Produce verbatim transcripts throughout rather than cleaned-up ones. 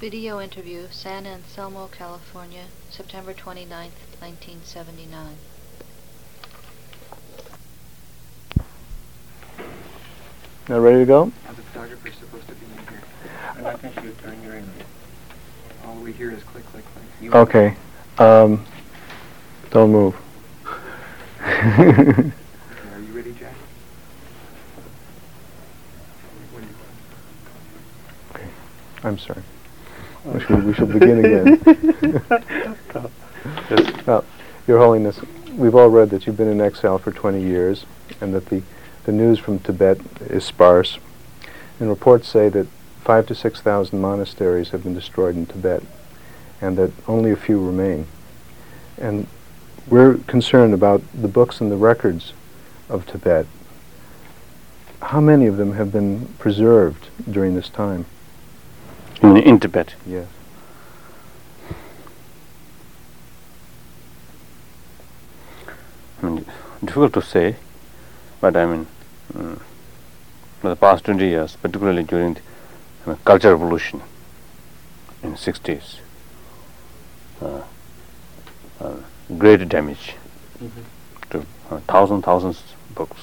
Video interview, San Anselmo, California, September twenty-ninth, nineteen seventy-nine. Now ready to go? Now the photographer's supposed to be in here. I'm not going to shoot during your interview. All we hear is click, click, click. You Okay. Um, don't move. Okay, are you ready, Jack? When Okay. I'm sorry. We should, we should begin again. Yes. Well, Your Holiness, we've all read that you've been in exile for twenty years and that the, the news from Tibet is sparse. And reports say that five to six thousand monasteries have been destroyed in Tibet and that only a few remain. And we're concerned about the books and the records of Tibet. How many of them have been preserved during this time? In, in Tibet? Yes. I mean, difficult to say, but I mean, um, for the past twenty years, particularly during the I mean, Cultural Revolution in the sixties, uh, uh, great damage Mm-hmm. to uh, thousand, thousands books.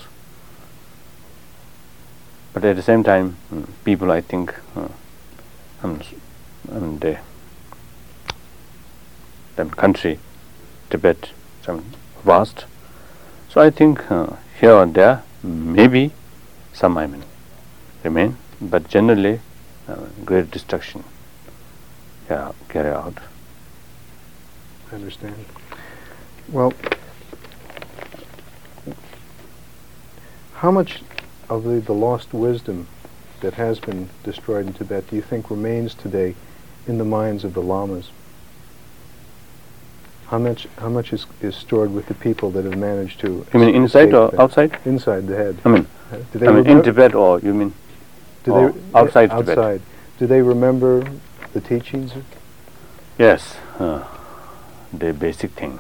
But at the same time, mm, people, I think, uh, I mean, I mean the, the country, Tibet, is vast. So I think uh, here or there, maybe some, I mean, remain, but generally, uh, great destruction yeah, carry out. I understand. Well, how much of the, the lost wisdom that has been destroyed in Tibet do you think remains today in the minds of the lamas? How much how much is, is stored with the people that have managed to... You mean inside escape or that? outside? Inside the head. I mean, Uh, do they I mean in remem- Tibet, or you mean do or they, outside uh, Tibet? outside. Do they remember the teachings? Yes, uh, the basic thing.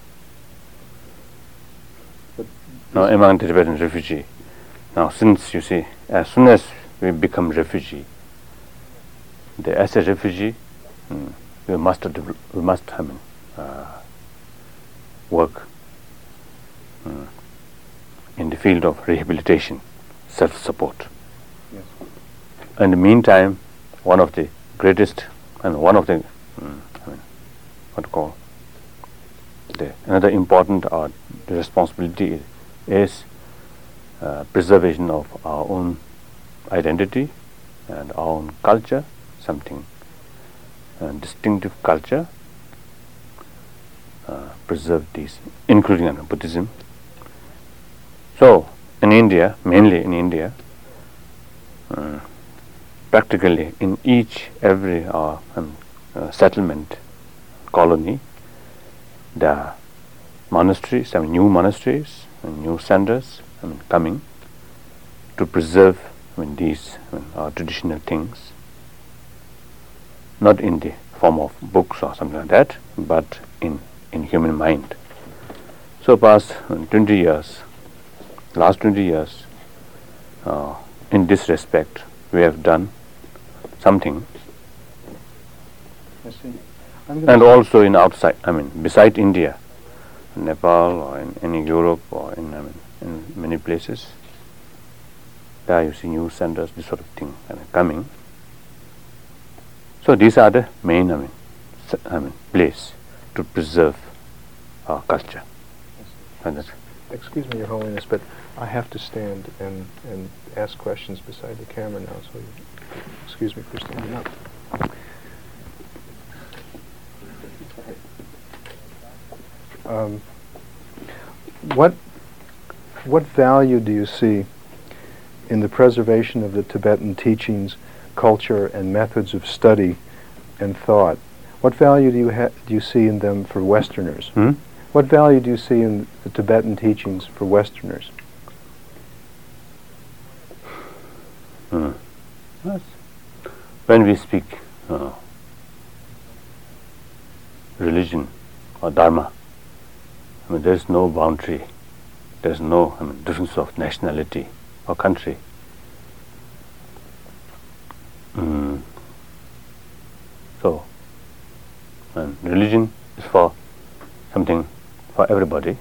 But Now among the Tibetan refugee, now since you see, as soon as we become refugee, the, as a refugee, mm, we must devel- we must I mean, uh, work mm, in the field of rehabilitation, self-support. Yes. In the meantime, one of the greatest and one of the mm, I mean, what to call the another important uh, the responsibility is uh, preservation of our own identity and our own culture, something uh, distinctive culture. Uh, preserve these, including uh, Buddhism. So, in India, mainly in India, uh, practically in each every uh, um, uh, settlement colony, there are monasteries, I mean new monasteries and new centers I mean, coming to preserve I mean, these I mean, our traditional things, not in the form of books or something like that, but in in human mind. So past uh, twenty years, last twenty years, uh, in this respect, we have done something, I see. I'm gonna and also in outside, I mean, beside India, Nepal or in any Europe or in, I mean, in many places, there you see new centers, this sort of thing, I mean, coming. So these are the main, I mean, s- I mean, place to preserve our culture. And that's Excuse me, Your Holiness, but I have to stand and, and ask questions beside the camera now, so you, excuse me for standing up. Um, what what value do you see in the preservation of the Tibetan teachings, culture, and methods of study and thought? What value do you ha- do you see in them for Westerners? Hmm? What value do you see in the Tibetan teachings for Westerners? Hmm. Yes. When we speak uh, religion or dharma, I mean, there is no boundary, there is no I mean, difference of nationality or country. Mm. So, and religion is for something for everybody.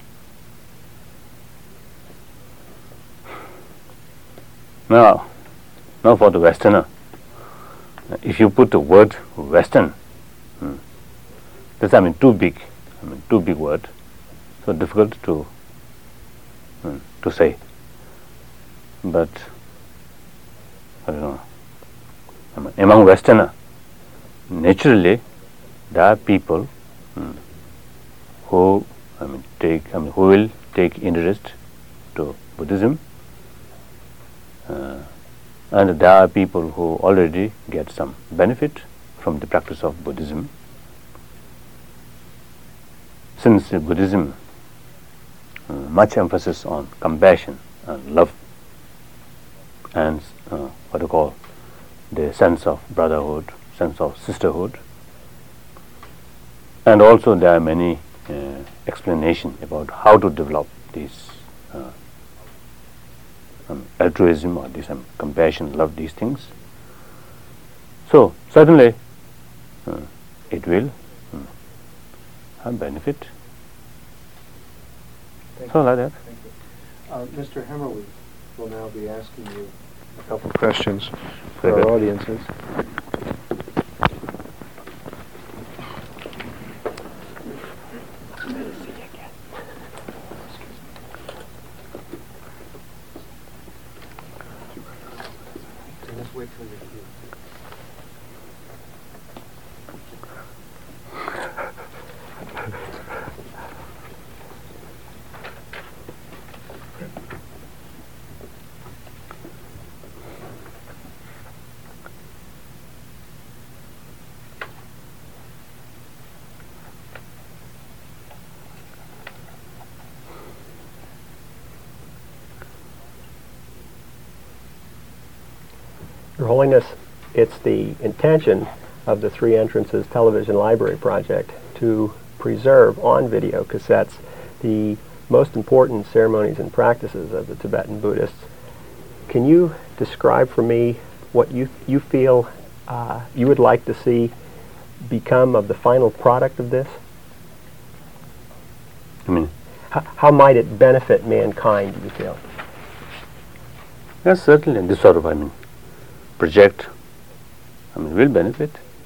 Now, now for the Westerner, if you put the word Western, hmm, that's I mean too big, I mean too big word, so difficult to hmm, to say. But I don't know. I mean, among Westerner, naturally, there are people hmm, who I mean take I mean who will take interest to Buddhism, uh, and there are people who already get some benefit from the practice of Buddhism. Since uh, Buddhism uh, much emphasis on compassion and love and uh, what you call the sense of brotherhood, sense of sisterhood, and also there are many uh, explanation about how to develop this uh, um, altruism or this um, compassion, love, these things. So certainly uh, it will um, have benefit. Thank So you. like that. Thank you. Uh, Mister Hemmerly will now be asking you a couple of questions for Very our good. audiences. Let's wait till you're here. Your Holiness, it's the intention of the Three Entrances Television Library Project to preserve on video cassettes the most important ceremonies and practices of the Tibetan Buddhists. Can you describe for me what you you feel uh, you would like to see become of the final product of this? I mean, H- how might it benefit mankind, do you feel? yes, certainly this sort of I mean project I mean will benefit.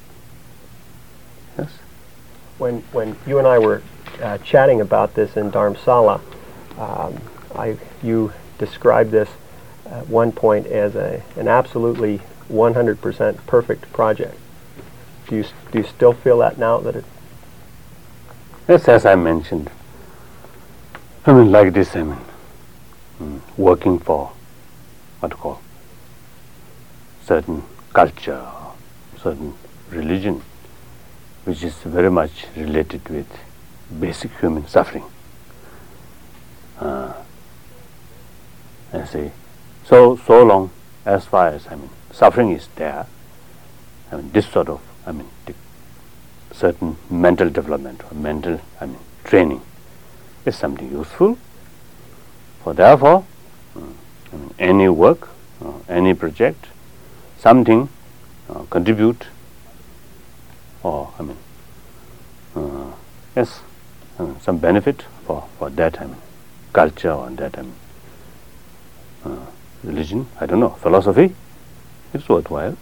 Yes. When when you and I were uh, chatting about this in Dharamsala, um, I you described this at one point as a an absolutely one hundred percent perfect project. Do you s- do you still feel that now that it? Yes, as I mentioned, I mean like this I mean mm, working for what to call certain culture, certain religion, which is very much related with basic human suffering. Uh, I say, so so long as far as I mean suffering is there, I mean this sort of I mean the certain mental development or mental I mean training is something useful. For therefore, mm, I mean, any work, uh, any project, something uh, contribute or I mean uh, yes I mean, some benefit for, for that I mean culture or that I mean uh, religion, I don't know, philosophy, it's worthwhile.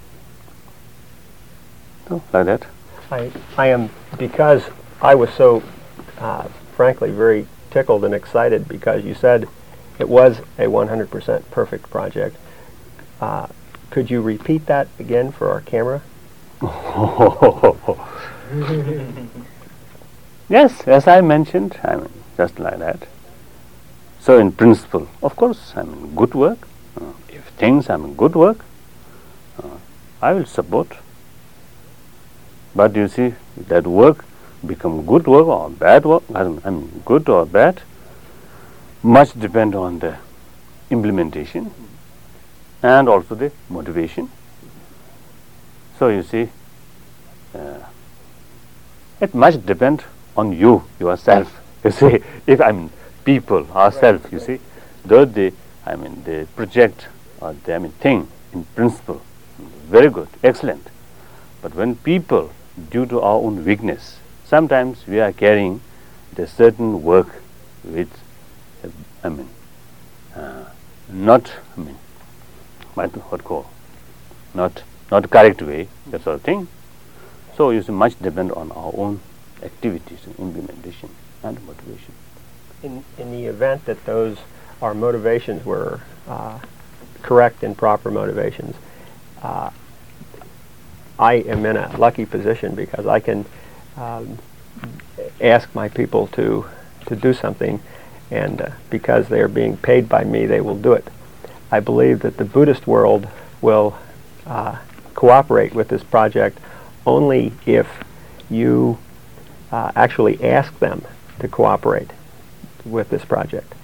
So like that. I I am because I was so uh, frankly very tickled and excited because you said it was a one hundred percent perfect project. Uh, could you repeat that again for our camera? Yes, as I mentioned, I mean, just like that. So in principle, of course, I mean, good work. Uh, if things, I mean, good work, uh, I will support. But you see, that work become good work or bad work, I mean, I mean good or bad, much depend on the implementation and also the motivation. So you see, uh, it must depend on you yourself. You see, if I mean people ourselves, you see, though the I mean the project or the I mean thing in principle very good, excellent, But when people, due to our own weakness, sometimes we are carrying the certain work with, uh, I mean, uh, not, I mean, what what call, not not correct way, that sort of thing. So you see, much depend on our own activities and implementation and motivation. In, in the event that those, our motivations were uh, correct and proper motivations, uh, I am in a lucky position because I can um, ask my people to, to do something, and uh, because they are being paid by me, they will do it. I believe that the Buddhist world will uh, cooperate with this project only if you uh, actually ask them to cooperate with this project.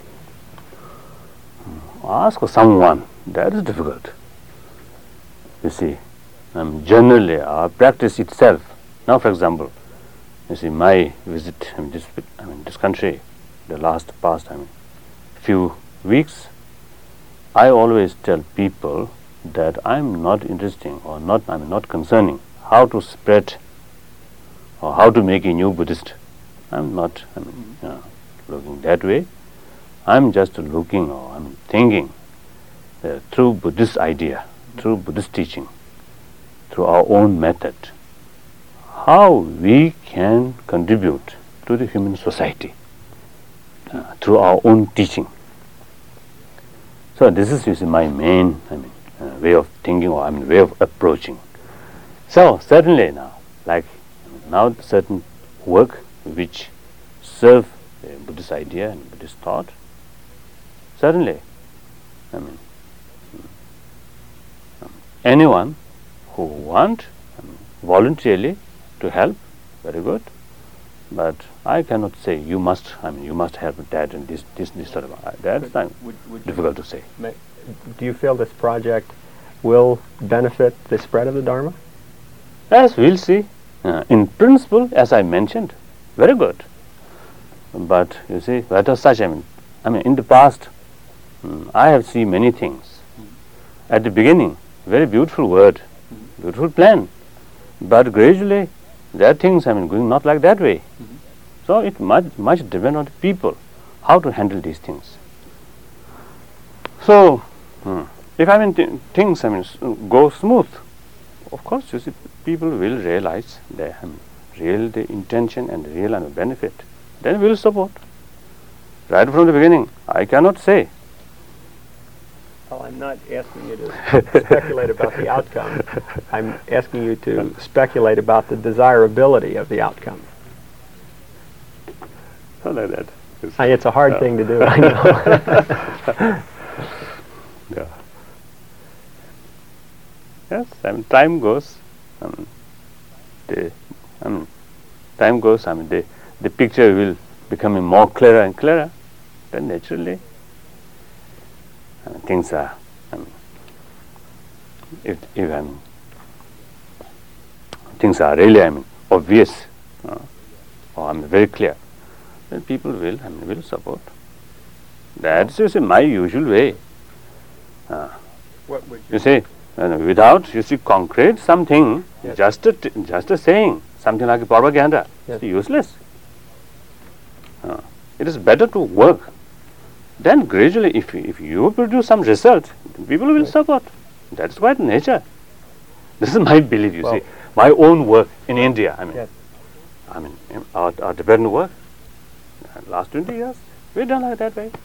Ask someone, that is difficult. You see, um, generally our practice itself. Now, for example, you see, my visit, I mean, this, I mean, this country, the last past, I mean, few weeks, I always tell people that I'm not interesting or not, I'm not concerning how to spread or how to make a new Buddhist. I'm not, I mean, you know, looking that way. I'm just looking or I'm thinking that through Buddhist idea, through Buddhist teaching, through our own method, how we can contribute to the human society uh, through our own teaching. So this is, you see, my main, I mean, uh, way of thinking or I mean way of approaching. So certainly now, like now certain work which serve the Buddhist idea and Buddhist thought, certainly, I mean, um, anyone who want I mean, voluntarily to help, very good. But I cannot say you must. I mean, you must help that and this, this, this sort of. Uh, that's Would- would- would difficult to say. Ma- Do you feel this project will benefit the spread of the Dharma? Yes, we'll see. Uh, in principle, as I mentioned, very good. But you see, that was such. I mean, I mean, in the past, mm, I have seen many things. At the beginning, very beautiful word, beautiful plan, but gradually, there are things. I mean, going not like that way. So it much much depend on the people how to handle these things. So, hmm, if I mean th- things I mean s- go smooth, of course you see people will realize the I mean, real the intention and the real and the benefit. Then we will support. Right from the beginning, I cannot say. Well, I'm not asking you to speculate about the outcome. I'm asking you to speculate about the desirability of the outcome. Not like that. It's, I, it's a hard Yeah. thing to do, I know. yeah. Yes, I mean time goes. I mean, the I mean, time goes. I mean the the picture will becoming more clearer and clearer. Then naturally, I mean, things are. I mean, if if I mean, things are really I mean obvious, uh, or I mean very clear, then people will I mean will support. That's just my usual way. Uh, What would you see, uh, without you see concrete something, Yes. just a t- just a saying, something like propaganda, Yes. it's useless. Uh, it is better to work. Then gradually, if you- if you produce some result, then people will Right. support. That's quite nature. This is my belief. You Well- see, my own work in India. I mean, Yes. I mean, um, our, our Tibetan work. uh, Last twenty years, we done like that way.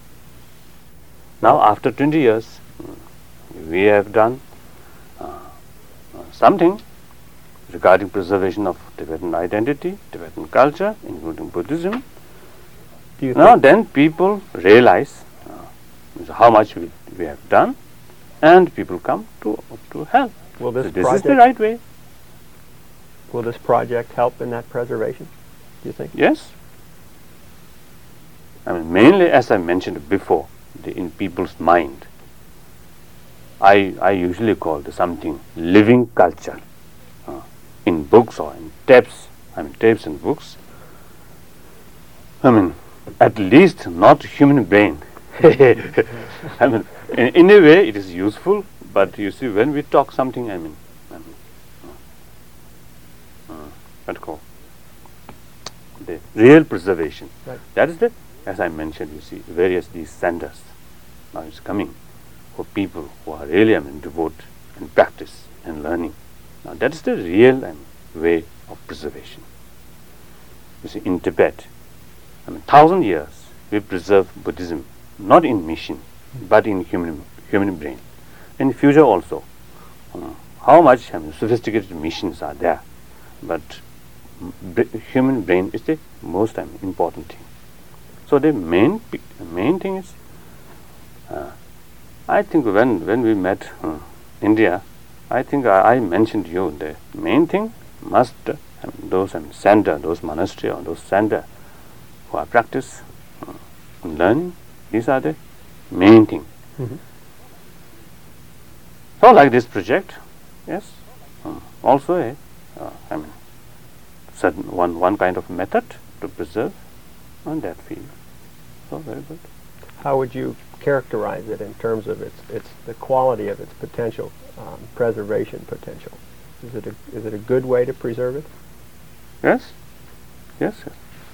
Now, after twenty years, mm, we have done uh, uh, something regarding preservation of Tibetan identity, Tibetan culture, including Buddhism. Do you Now, think, then people realize uh, how much we, we have done, and people come to to help. will So this this is the project right way. will this project help in that preservation? Do you think? Yes. I mean, mainly as I mentioned before, the, in people's mind, I I usually call the something living culture. Uh, in books or in tapes, I mean tapes and books. I mean, at least not human brain. I mean, in, in a way it is useful, but you see, when we talk something, I mean, I mean real preservation. Right. That is the, as I mentioned, you see, various these centers. Now it's coming for people who are really, I mean, devote and practice and learning. Now that is the real I mean, way of preservation. You see, in Tibet, I mean, thousand years we preserve Buddhism, not in mission, but in human human brain. In future also, uh, how much I mean, sophisticated missions are there, but b- human brain is the most I mean, important thing. So the main pi- main thing is, uh, I think when when we met uh, India, I think I, I mentioned to you the main thing must uh, I mean, those I mean, center, those monastery or those center who are practice uh, and learning. These are the main thing. Mm-hmm. So like this project, yes, uh, also a uh, I mean certain one one kind of method to preserve on that field. So very good. How would you characterize it in terms of its its the quality of its potential um, preservation potential? Is it a is it a good way to preserve it? Yes, yes, yes.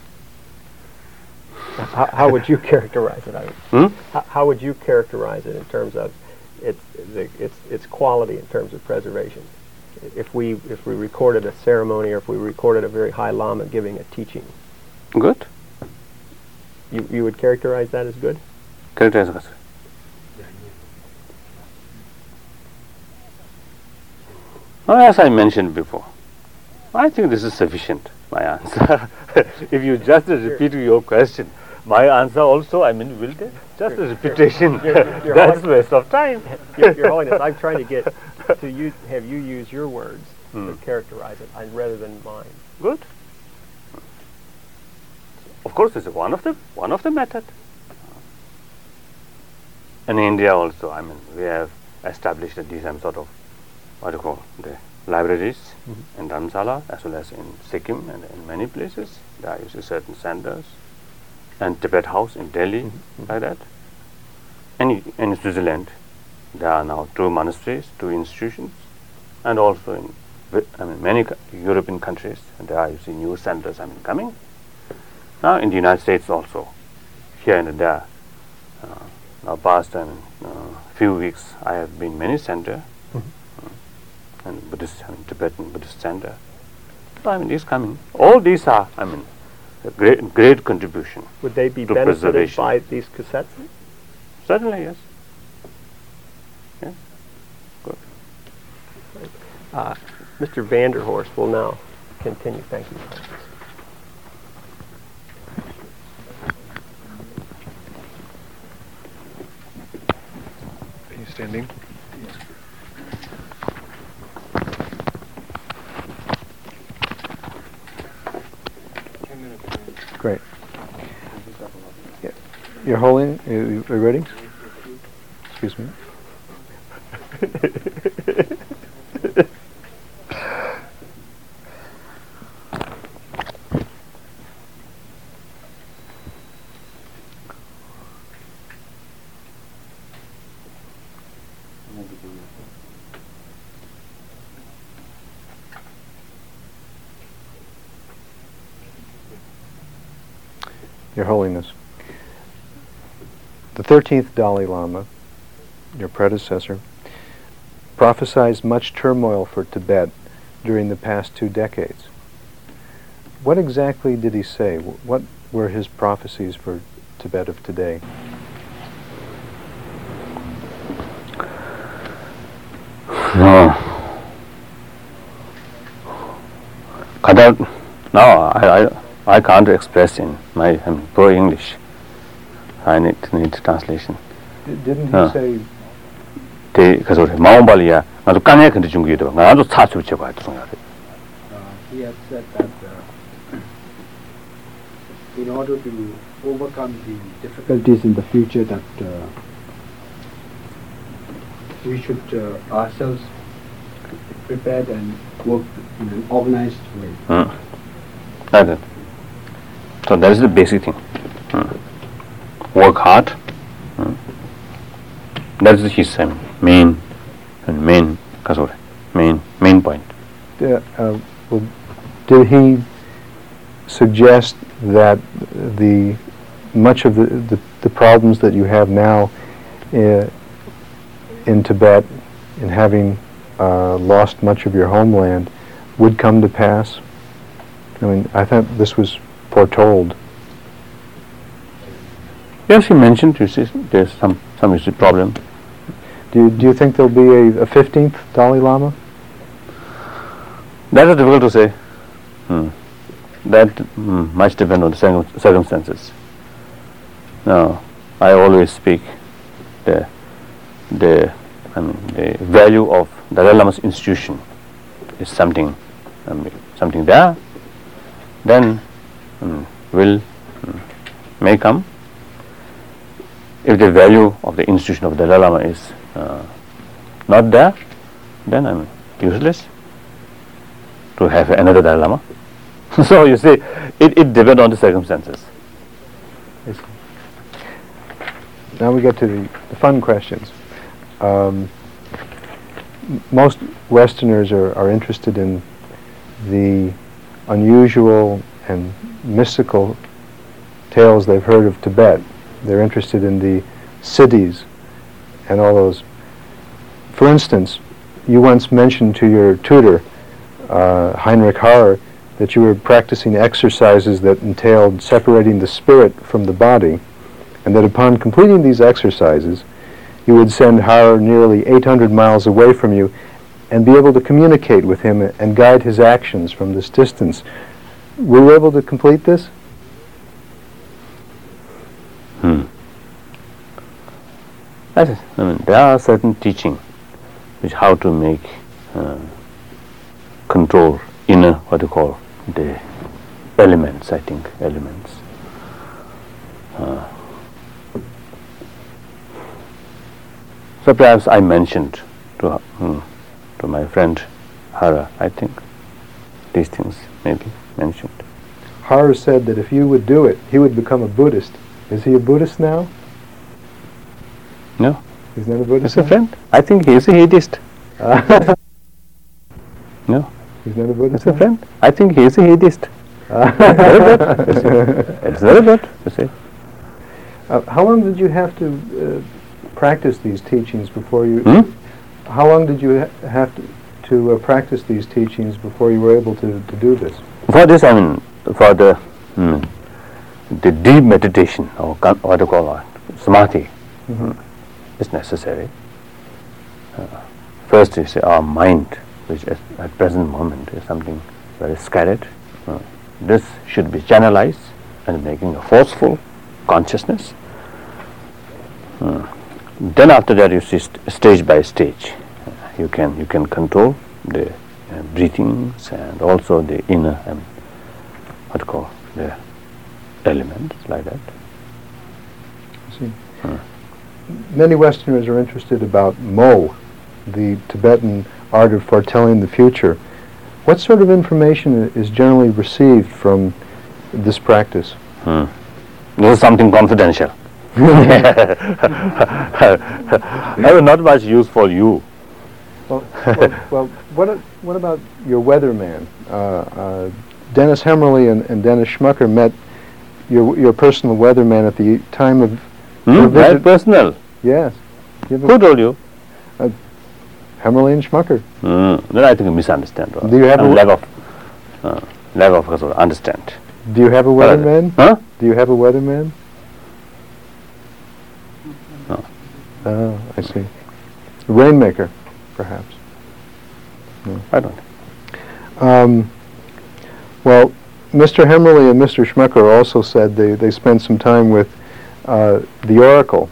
How, how would you characterize it? I mean, Hmm? how, how would you characterize it in terms of its the, its its quality in terms of preservation? If we if we recorded a ceremony or if we recorded a very high lama giving a teaching, Good. you you would characterize that as good? Characterize us. Now, as I mentioned before, I think this is sufficient, my answer. If you just repeat your question, my answer also, I mean, will take just a repetition. You're- you're That's hol- waste of time. Your, Your Holiness, I'm trying to get to you have you use your words Hmm. to characterize it I, rather than mine. Good. Of course, it's one of the one of the method. In India also, I mean, we have established these um, sort of what do you call the libraries Mhm. in Dharamsala as well as in Sikkim and in many places. There are usually certain centers, and Tibet House in Delhi, Mhm. like that. And in, in Switzerland, there are now two monasteries, two institutions, and also in vi- I mean many co- European countries, and there are you see new centers I mean coming. Now in the United States also, here and there. Uh, now past I mean, uh, few weeks, I have been many center, Mhm. uh, and Buddhist, I mean Tibetan Buddhist center. So I mean these coming. All these are I mean a great great contribution. Would they be To benefited preservation. by these cassettes? Certainly yes. Yes. Good. Uh, Mister Vanderhorst will now continue. Thank you. Are you standing? Great. Yeah. Your Holy, are you are you ready? Excuse me. Your Holiness, the thirteenth Dalai Lama, your predecessor, prophesied much turmoil for Tibet during the past two decades. What exactly did he say? Wh- What were his prophecies for Tibet of today? No. Kadar, no, I, I, I can't express in my um, poor English. I need need translation. Didn't he Uh. say 대 그래서 마음발이야. 나도 까냐 근데 중국이도 나도 차수 붙여 봐야 돼. Uh, he had said that uh, in order to overcome the difficulties in the future, that uh, we should uh, ourselves be prepared and work in an organized way. 응. Like that. So that is the basic thing. 응. Work hard. 응. That is his um, main and main kasore. Main main point. Uh, uh, well, did he suggest that the much of the, the, the problems that you have now uh, in Tibet, in having uh, lost much of your homeland, would come to pass? I mean, I thought this was foretold. Yes, he mentioned, you see, there's some, some issue problem. Do you, do you think there'll be a, a fifteenth Dalai Lama? That is difficult to say. Hmm. That hmm, much depend on the circum- circumstances. Now, I always speak the the I mean the value of Dalai Lama's institution is something I mean, something there. Then hmm, will hmm, may come. If the value of the institution of Dalai Lama is uh, not there, then I mean useless to have another Dalai Lama. So you see, it, it depends on the circumstances. Yes. Now we get to the, the fun questions. Um, m- most Westerners are, are interested in the unusual and mystical tales they've heard of Tibet. They're interested in the cities and all those. For instance, you once mentioned to your tutor, uh, Heinrich Harrer, that you were practicing exercises that entailed separating the spirit from the body, and that upon completing these exercises, you would send Harrer nearly eight hundred miles away from you and be able to communicate with him and guide his actions from this distance. Were you able to complete this? Hmm. That is, I mean, there are certain teaching which how to make uh, control inner, what you call, the elements, I think, elements. Uh, so perhaps I mentioned to, hmm, to my friend Hara, I think, these things may be mentioned. Harrer said that if you would do it, he would become a Buddhist. Is he a Buddhist now? No, He's not a Buddhist he's a now? friend. I think he is a Hadeist. No, He's not a Buddhist he's a now? friend. I think he is a Hadeist. Very good. You see. It's very good, you see. Uh, how long did you have to uh, practice these teachings before you... Hmm? How long did you ha- have to, to uh, practice these teachings before you were able to, to do this? For this, I mean, for the hmm, the deep meditation, or con- what do you call it, samadhi, Mm-hmm. is necessary. Uh, first is our mind, which at, at present moment is something very scattered. Uh, this should be channelized and making a forceful consciousness. Uh, then after that, you see st- stage by stage, uh, you can you can control the uh, breathings and also the inner and what you call the elements like that. I see. Hmm. Many Westerners are interested about Mo, the Tibetan art of foretelling the future. What sort of information i- is generally received from this practice? Hmm. This is something confidential. I have not much use for you. Well, well, well what, a- what about your weatherman? Uh, uh, Dennis Hemmerly and, and Dennis Schmucker met your your personal weatherman at the time of Hmm? your Very visit. personal. Yes. You have Who a- told you? Hemmerly and Schmucker. Hmm. Then I think you misunderstand. or- Do you have uh, a- lack of uh, lack of uh, sort of understand? Do you have a What are they? weatherman? Huh? Do you have a weatherman? No. Oh, I see. A rainmaker, perhaps. I don't. Um, well, Mister Hemmerly and Mister Schmucker also said they, they spent some time with uh, the Oracle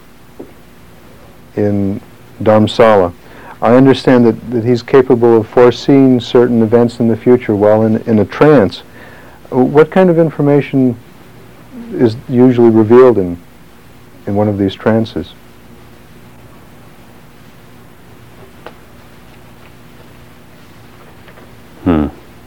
in Dharamsala. I understand that, that he's capable of foreseeing certain events in the future while in, in a trance. Uh, What kind of information is usually revealed in, in one of these trances? Hmm.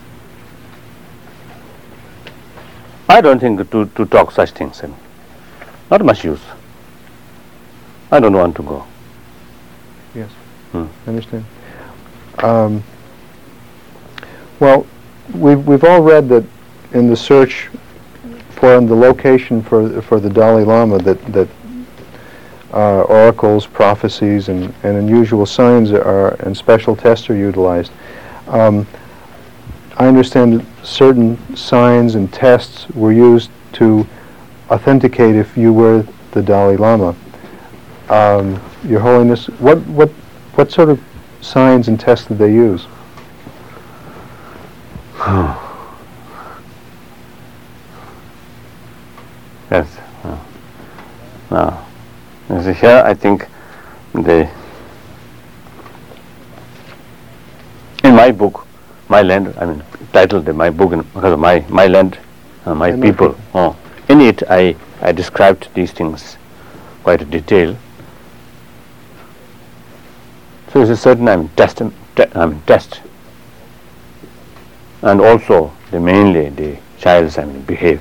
I don't think to, to talk such things. I mean, not much use. I don't want to go. Yes, Hmm. I understand. Um, well, we've we've all read that in the search for the location for for the Dalai Lama that that uh, oracles, prophecies, and, and unusual signs are and special tests are utilized. Um, I understand that certain signs and tests were used to authenticate if you were the Dalai Lama. Um, Your Holiness, what what what sort of signs and tests did they use? Yes. Uh, now, you see here, I think the in my book, my land. I mean, titled my book in, because of my my land, uh, my I know people. people. Oh, in it, I I described these things quite in detail. So it's a certain I mean test, te- I mean test, and also the mainly the child's I mean behave.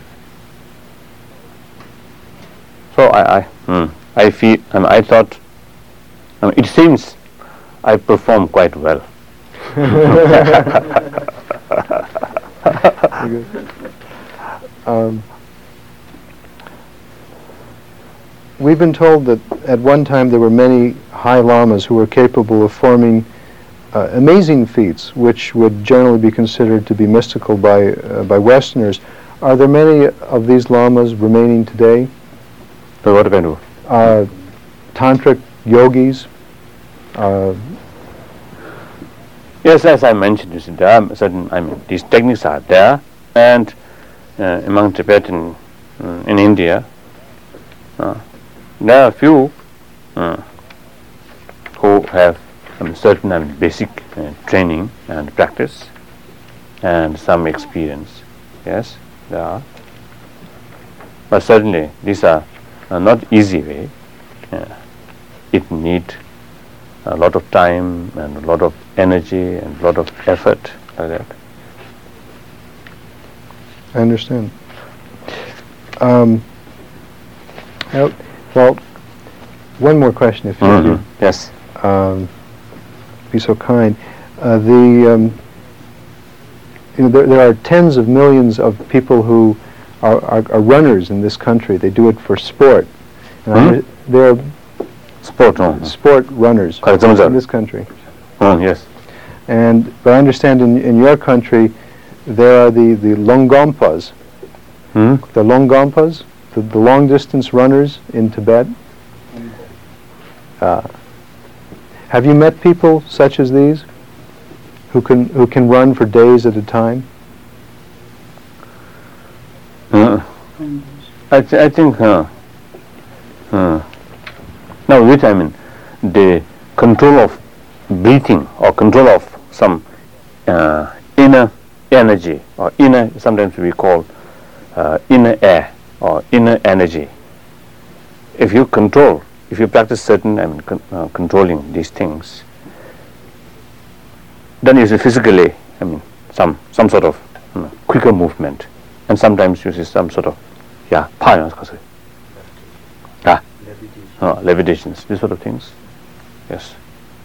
So I I, hmm, I feel I, mean, I thought I mean, it seems I perform quite well. um, we've been told that at one time there were many high lamas who were capable of forming uh, amazing feats, which would generally be considered to be mystical by uh, by Westerners. Are there many of these lamas remaining today? So what kind of? Uh, tantric yogis. Uh, Yes, as I mentioned, you see, there are certain, I mean, these techniques are there, and uh, among Tibetan, uh, in India, uh, there are a few uh, who have um, certain I mean, basic uh, training and practice, and some experience. Yes, there are. But certainly, these are uh, not easy way. Uh, it need a lot of time and a lot of energy and a lot of effort like that. I understand. Um, well, well, one more question, if you Mhm. would Yes. um, be so kind. Uh, the um, you know, there, there are tens of millions of people who are, are, are runners in this country. They do it for sport. And I Mhm. under- they're Sport. Oh, sport runners Correct, Zamzam. in this country. oh yes. And but I understand in, in your country there are the, the Longompas, Hmm? the Longompas, the, the long distance runners in Tibet. Uh, have you met people such as these who can who can run for days at a time? Uh, I, th- I think uh, uh, now which I mean the control of breathing or control of some uh, inner energy or inner, sometimes we call uh, inner air or inner energy. If you control, if you practice certain I mean con- uh, controlling these things, then you see physically I mean some some sort of you know, quicker movement, and sometimes you see some sort of yeah power, ah, uh, levitations, these sort of things. Yes.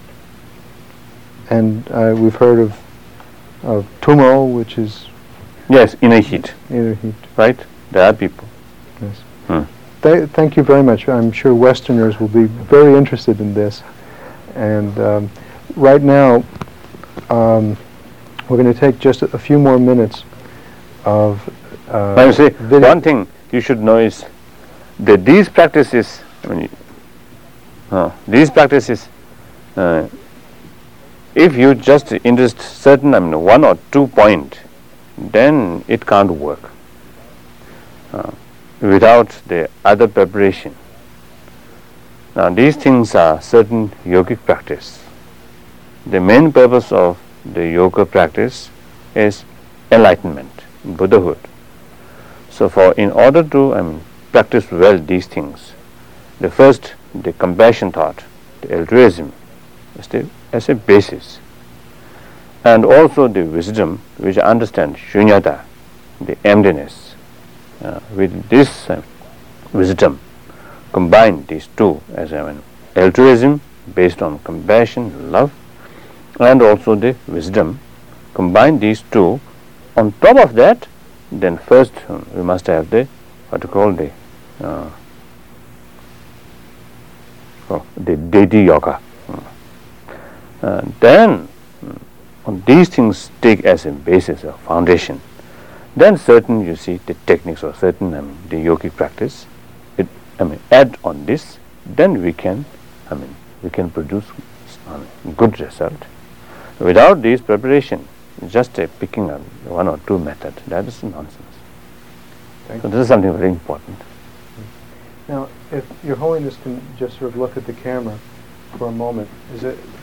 And uh, we've heard of of Tumo, which is Yes, inner heat, inner heat. right? There are people. Yes. Hmm. Th- thank you very much. I'm sure Westerners will be very interested in this. And um, right now, um, we're going to take just a, a few more minutes of uh, Now you see, video. one thing you should know is that these practices, I mean, uh, these practices, uh, if you just interest certain, I mean, one or two point, then it can't work uh, without the other preparation. Now these things are certain yogic practice. The main purpose of the yoga practice is enlightenment, Buddhahood. So for in order to I mean, practice well these things, the first, the compassion thought, the altruism, is the, as a basis. And also the wisdom, which I understand, shunyata, the emptiness. Uh, with this uh, wisdom, combine these two as I mean, altruism based on compassion, love, and also the wisdom. Combine these two. On top of that, then first um, we must have the what you call the uh, oh, the deity yoga. Uh, then um, these things take as a basis or foundation. Then certain, you see, the techniques or certain I mean, the yogic practice, it I mean add on this, then we can I mean we can produce I mean, good result. Without this preparation, just a picking up one or two method, that is nonsense. Thank So you. this is something very important. Now, if Your Holiness can just sort of look at the camera for a moment, is it